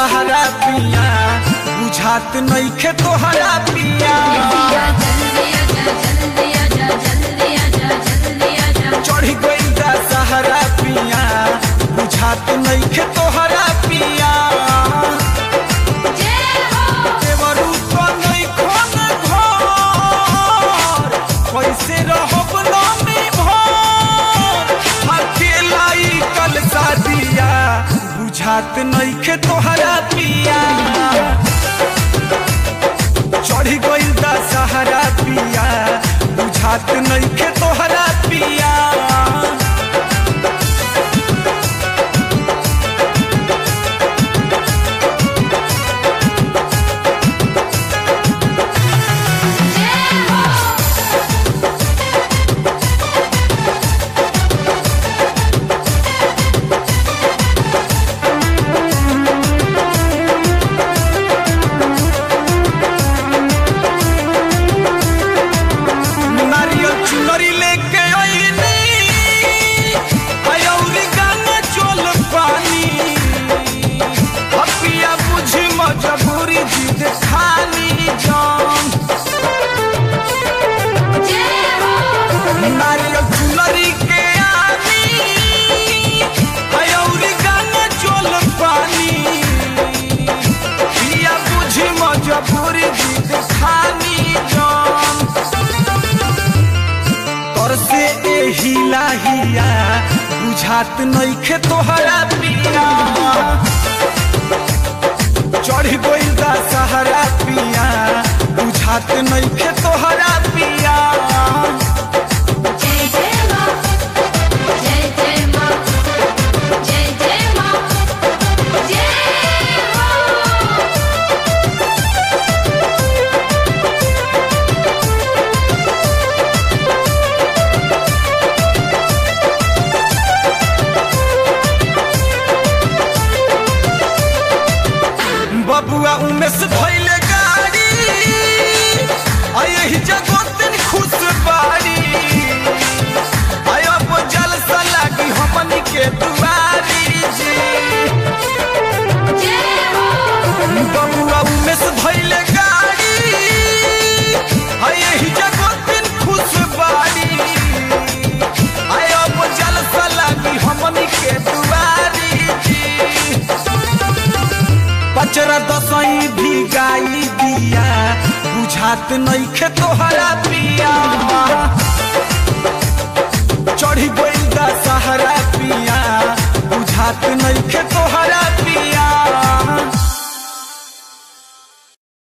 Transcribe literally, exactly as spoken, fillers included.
सहारा पिया बुझात नइखे तोहरा पिया चढ़ी गइल दा सहारा पिया बुझात नइखे तोहरा पिया देवरू तो नइखन घर कैसे रहब नामी भर अकेला ई कल सादिया बुझात नइखे तोहरा पिया चढ़ी गइल दा सहारा पिया बुझात नइखे तोहरा पिया हिला हिया बुझात नइखे तोहरा पिया चढ़ी गइल दा सहारा पिया बुझात नइखे तोहरा पिया बबुआ उमेश भइले गाड़ी यही जगत खुश बाड़ी अब जलसा लागी हमनी के दुआरी जी बबुआ उमेश भइले गाड़ी यही जगत खुश बाड़ी अब जलसा लागी हमनी के दुआरी जी पचरा दसई भी गाई दिया बुझात नइखे तोहरा पिया चढ़ी गइल दा सहारा पिया बुझात नइखे तोहरा